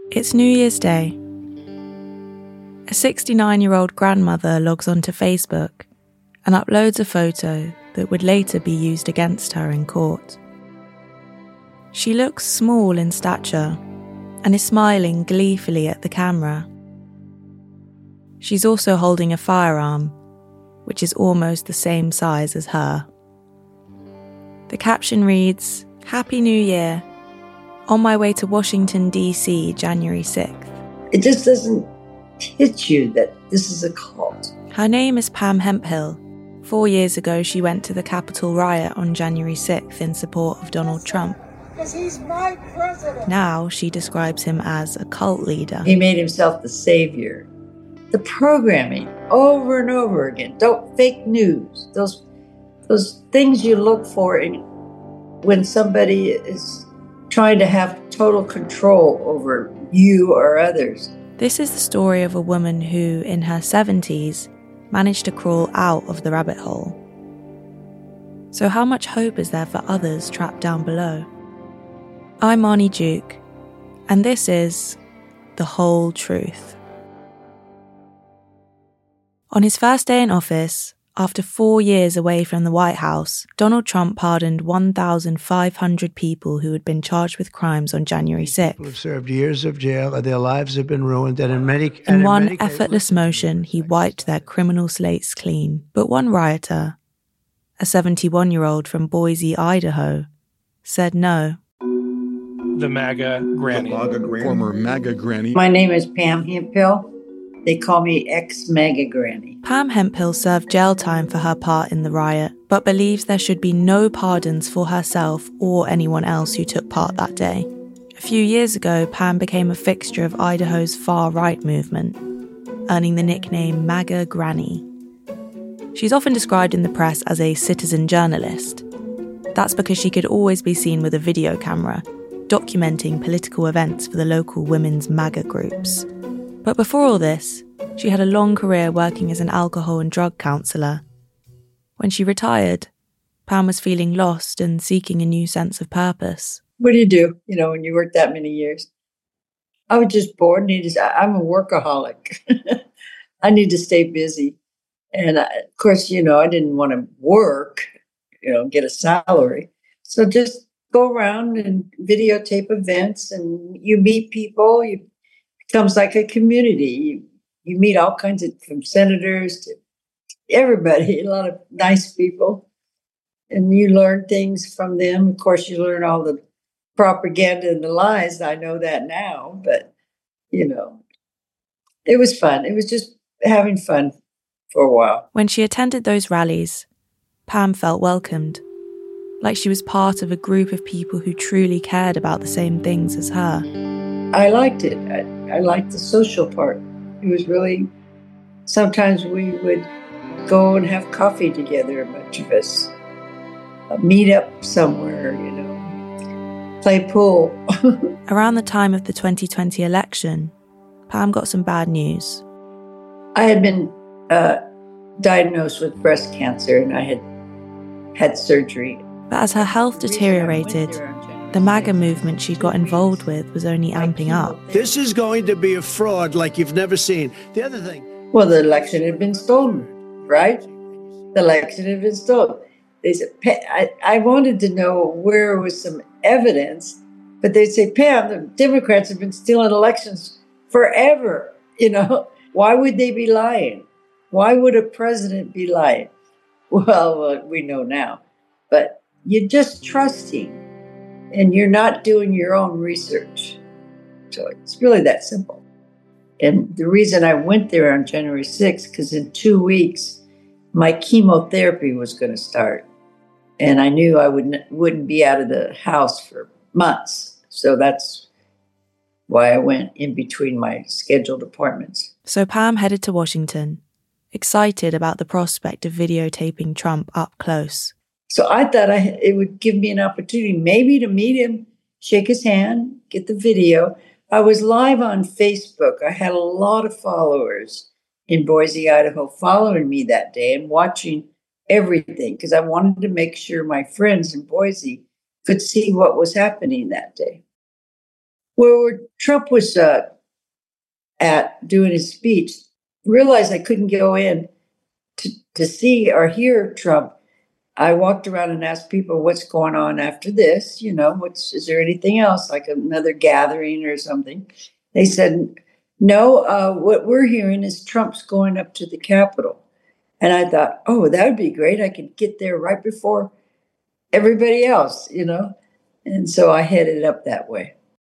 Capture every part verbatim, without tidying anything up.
It's New Year's Day. A sixty-nine-year-old grandmother logs onto Facebook and uploads a photo that would later be used against her in court. She looks small in stature and is smiling gleefully at the camera. She's also holding a firearm, which is almost the same size as her. The caption reads, "Happy New Year. On my way to Washington, D C, January sixth. It just doesn't hit you that this is a cult. Her name is Pam Hemphill. Four years ago, she went to the Capitol riot on January sixth in support of Donald Trump. Because he's my president. Now she describes him as a cult leader. He made himself the savior. The programming, over and over again. Don't fake news. Those, those things you look for in, when somebody is trying to have total control over you or others. This is the story of a woman who, in her seventies, managed to crawl out of the rabbit hole. So how much hope is there for others trapped down below? I'm Marnie Duke, and this is The Whole Truth. On his first day in office, after four years away from the White House, Donald Trump pardoned one thousand five hundred people who had been charged with crimes on January sixth. People have served years of jail, and their lives have been ruined, and in many In and in one many effortless cases, motion, he wiped their criminal slates clean. But one rioter, a seventy-one-year-old from Boise, Idaho, said no. The MAGA granny. The MAGA granny. Former MAGA granny. My name is Pam Hemphill. They call me ex-MAGA granny. Pam Hemphill served jail time for her part in the riot, but believes there should be no pardons for herself or anyone else who took part that day. A few years ago, Pam became a fixture of Idaho's far-right movement, earning the nickname MAGA Granny. She's often described in the press as a citizen journalist. That's because she could always be seen with a video camera, documenting political events for the local women's MAGA groups. But before all this, she had a long career working as an alcohol and drug counsellor. When she retired, Pam was feeling lost and seeking a new sense of purpose. What do you do, you know, when you work that many years? I was just bored. Needed, I'm a workaholic. I need to stay busy. And I, of course, you know, I didn't want to work, you know, get a salary. So just go around and videotape events, and you meet people. You It becomes like a community. You, you meet all kinds of, from senators to everybody, a lot of nice people. And you learn things from them. Of course, you learn all the propaganda and the lies. I know that now, but, you know, it was fun. It was just having fun for a while. When she attended those rallies, Pam felt welcomed, like she was part of a group of people who truly cared about the same things as her. I liked it. I, I liked the social part. It was really, sometimes we would go and have coffee together, a bunch of us, uh, meet up somewhere, you know, play pool. Around the time of the twenty twenty election, Pam got some bad news. I had been uh, diagnosed with breast cancer, and I had had surgery. But as her health deteriorated, the MAGA movement she'd got involved with was only amping up. This is going to be a fraud like you've never seen. The other thing... Well, the election had been stolen, right? The election had been stolen. They said, I, I wanted to know where was some evidence, but they'd say, Pam, the Democrats have been stealing elections forever. You know, why would they be lying? Why would a president be lying? Well, uh, we know now. But you're just trusting. And you're not doing your own research. So it's really that simple. And the reason I went there on January sixth, because in two weeks, my chemotherapy was going to start. And I knew I wouldn't, wouldn't be out of the house for months. So that's why I went in between my scheduled appointments. So Pam headed to Washington, excited about the prospect of videotaping Trump up close. So I thought I, it would give me an opportunity maybe to meet him, shake his hand, get the video. I was live on Facebook. I had a lot of followers in Boise, Idaho, following me that day and watching everything because I wanted to make sure my friends in Boise could see what was happening that day. Well, where Trump was uh, at doing his speech, realized I couldn't go in to, to see or hear Trump. I walked around and asked people what's going on after this. You know, what's is there anything else, like another gathering or something? They said, no, uh, what we're hearing is Trump's going up to the Capitol. And I thought, oh, that would be great. I could get there right before everybody else, you know. And so I headed up that way.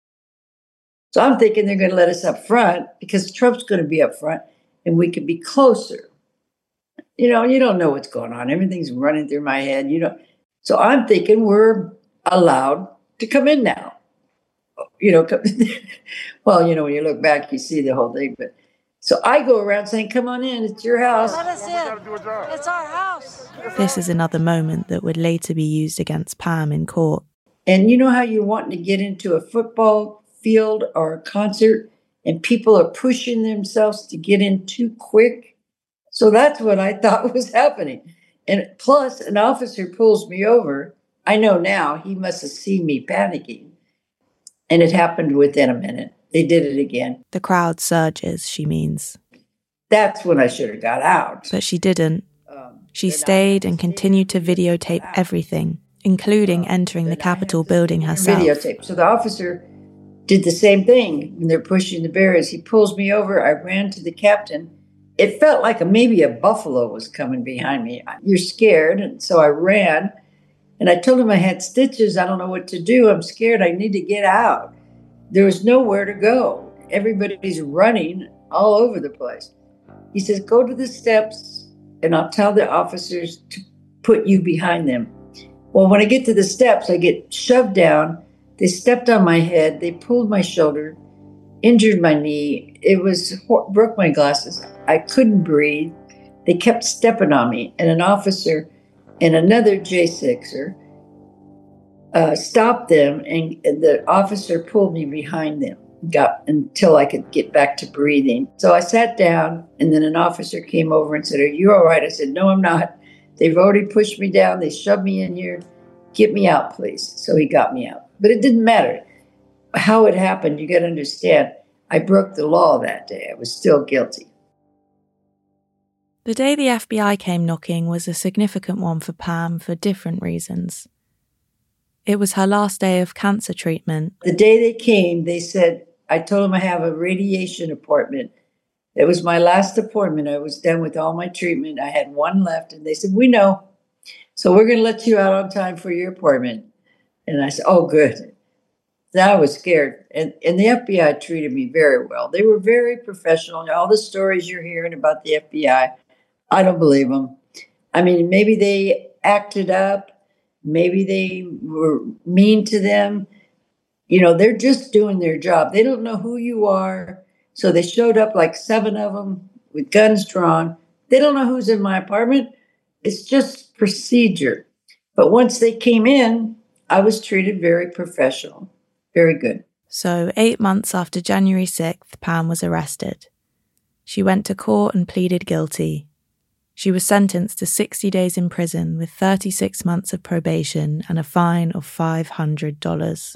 So I'm thinking they're going to let us up front because Trump's going to be up front and we could be closer. You know, you don't know what's going on. Everything's running through my head, you know. So I'm thinking we're allowed to come in now. You know, come, well, you know, when you look back, you see the whole thing. But so I go around saying, come on in, it's your house. Let us in. It's our house. This is another moment that would later be used against Pam in court. And you know how you want to get into a football field or a concert and people are pushing themselves to get in too quick? So that's what I thought was happening. And plus, an officer pulls me over. I know now he must have seen me panicking. And it happened within a minute. They did it again. The crowd surges, she means. That's when I should have got out. But she didn't. She stayed and continued to videotape everything, including entering the Capitol building herself. Videotape. So the officer did the same thing when they're pushing the barriers. He pulls me over. I ran to the captain. It felt like a, maybe a buffalo was coming behind me. You're scared. And so I ran. And I told him I had stitches. I don't know what to do. I'm scared. I need to get out. There was nowhere to go. Everybody's running all over the place. He says, go to the steps and I'll tell the officers to put you behind them. Well, when I get to the steps, I get shoved down. They stepped on my head. They pulled my shoulder, injured my knee. It was broke my glasses. I couldn't breathe. They kept stepping on me. And an officer and another J sixer uh, stopped them, and, and the officer pulled me behind them got until I could get back to breathing. So I sat down, and then an officer came over and said, are you all right? I said, no, I'm not. They've already pushed me down. They shoved me in here. Get me out, please. So he got me out. But it didn't matter how it happened. You got to understand, I broke the law that day. I was still guilty. The day the F B I came knocking was a significant one for Pam for different reasons. It was her last day of cancer treatment. The day they came, they said, I told them I have a radiation appointment. It was my last appointment. I was done with all my treatment. I had one left. And they said, we know. So we're going to let you out on time for your appointment. And I said, oh, good. Then I was scared. And, and the F B I treated me very well. They were very professional. All the stories you're hearing about the F B I, I don't believe them. I mean, maybe they acted up. Maybe they were mean to them. You know, they're just doing their job. They don't know who you are. So they showed up like seven of them with guns drawn. They don't know who's in my apartment. It's just procedure. But once they came in, I was treated very professional. Very good. So eight months after January sixth, Pam was arrested. She went to court and pleaded guilty. She was sentenced to sixty days in prison with thirty-six months of probation and a fine of five hundred dollars.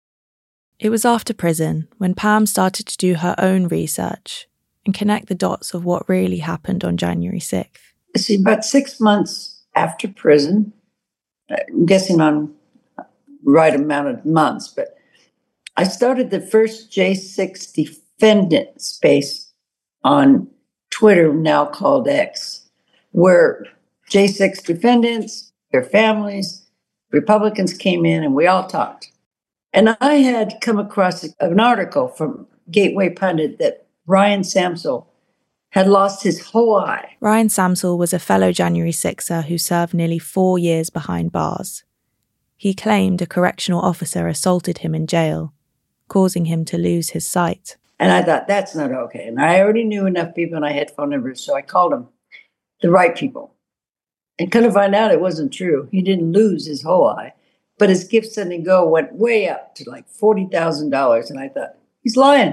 It was after prison when Pam started to do her own research and connect the dots of what really happened on January sixth. See, about six months after prison, I'm guessing on the right amount of months, but I started the first J six defendant space on Twitter, now called X, where J six defendants, their families, Republicans came in and we all talked. And I had come across an article from Gateway Pundit that Ryan Samsel had lost his whole eye. Ryan Samsel was a fellow January sixer who served nearly four years behind bars. He claimed a correctional officer assaulted him in jail, causing him to lose his sight. And I thought, that's not okay. And I already knew enough people and I had phone numbers, so I called them, the right people. And kind of find out it wasn't true. He didn't lose his whole eye, but his gift sending go went way up to like forty thousand dollars. And I thought, he's lying.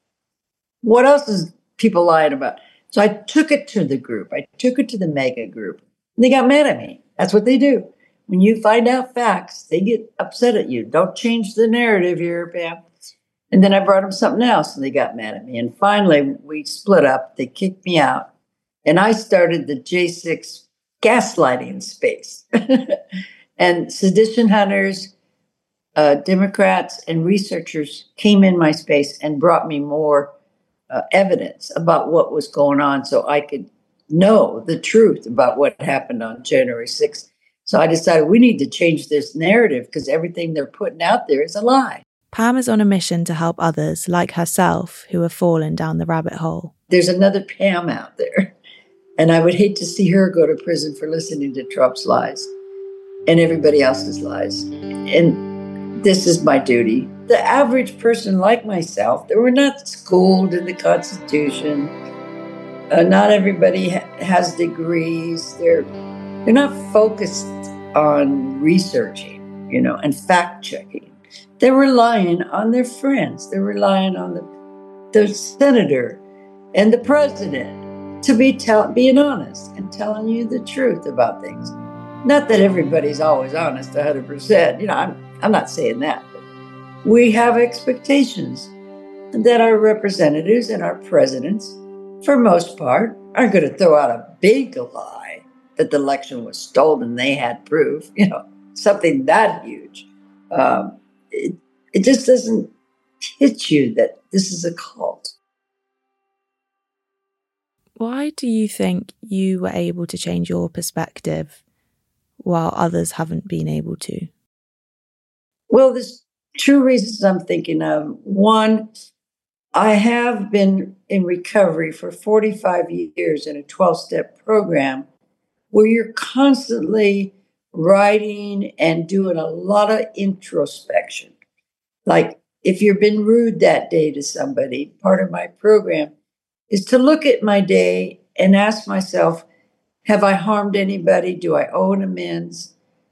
What else is people lying about? So I took it to the group. I took it to the mega group. And they got mad at me. That's what they do. When you find out facts, they get upset at you. Don't change the narrative here, Pam. And then I brought them something else, and they got mad at me. And finally, we split up. They kicked me out. And I started the J six gaslighting space. And sedition hunters, uh, Democrats, and researchers came in my space and brought me more uh, evidence about what was going on so I could know the truth about what happened on January sixth. So I decided we need to change this narrative because everything they're putting out there is a lie. Pam is on a mission to help others like herself who have fallen down the rabbit hole. There's another Pam out there, and I would hate to see her go to prison for listening to Trump's lies and everybody else's lies. And this is my duty. The average person like myself, they were not schooled in the Constitution. Uh, not everybody ha- has degrees. They're they're not focused on researching, you know, and fact checking. They're relying on their friends. They're relying on the, the senator and the president to be tell, being honest and telling you the truth about things. Not that everybody's always honest one hundred percent. You know, I'm, I'm not saying that. But we have expectations that our representatives and our presidents, for most part, are going to throw out a big lie that the election was stolen. They had proof, you know, something that huge. Um, It, it just doesn't hit you that this is a cult. Why do you think you were able to change your perspective while others haven't been able to? Well, there's two reasons I'm thinking of. One, I have been in recovery for forty-five years in a twelve-step program where you're constantly writing and doing a lot of introspection. Like if you've been rude that day to somebody, part of my program is to look at my day and ask myself, have I harmed anybody? Do I owe an amends?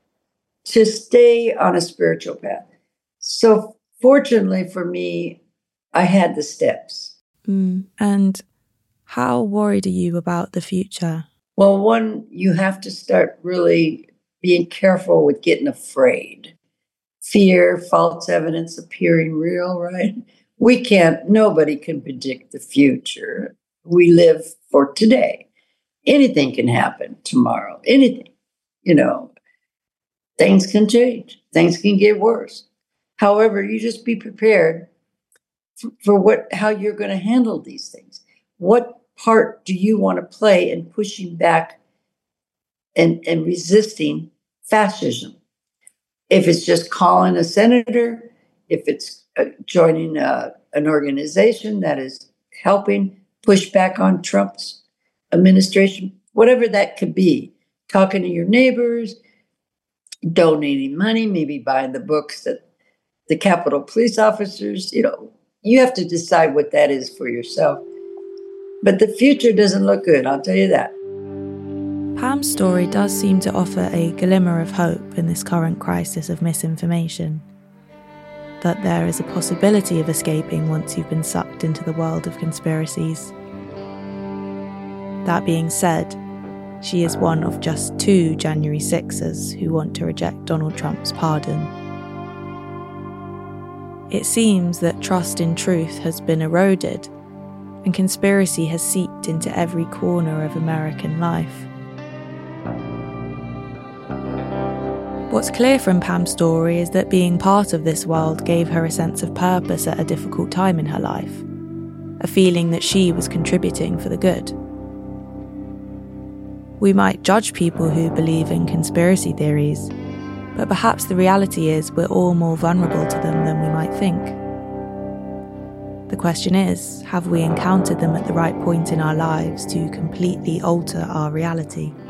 To stay on a spiritual path. So fortunately for me, I had the steps. Mm. And how worried are you about the future? Well, one, you have to start really being careful with getting afraid. Fear, false evidence appearing real, right? We can't, nobody can predict the future. We live for today. Anything can happen tomorrow, anything. You know, things can change, things can get worse. However, you just be prepared for, for what, how you're going to handle these things. What part do you want to play in pushing back and, and resisting fascism? If it's just calling a senator, if it's uh, joining a, an organization that is helping push back on Trump's administration, whatever that could be, talking to your neighbors, donating money, maybe buying the books that the Capitol police officers, you know, you have to decide what that is for yourself. But the future doesn't look good, I'll tell you that. Pam's story does seem to offer a glimmer of hope in this current crisis of misinformation. That there is a possibility of escaping once you've been sucked into the world of conspiracies. That being said, she is one of just two January sixers who want to reject Donald Trump's pardon. It seems that trust in truth has been eroded, and conspiracy has seeped into every corner of American life. What's clear from Pam's story is that being part of this world gave her a sense of purpose at a difficult time in her life, a feeling that she was contributing for the good. We might judge people who believe in conspiracy theories, but perhaps the reality is we're all more vulnerable to them than we might think. The question is, have we encountered them at the right point in our lives to completely alter our reality?